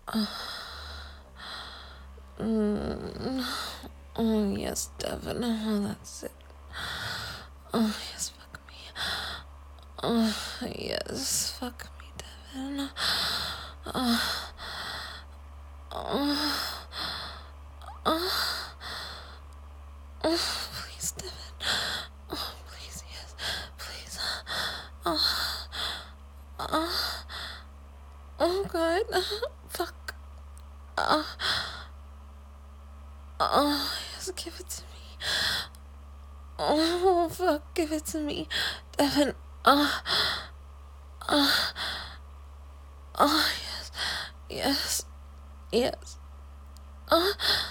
Mm. Oh, yes, Devin. Oh, that's it. Oh, yes, fuck me. Oh, yes, fuck me, Devin. Oh, oh, oh, oh, please, Devin. Oh, please, yes, please. Oh, oh, oh, God. Fuck. Oh, oh, yes, give it to me. Oh, fuck, give it to me. Devin. Oh, oh, oh, yes, yes, yes. Oh.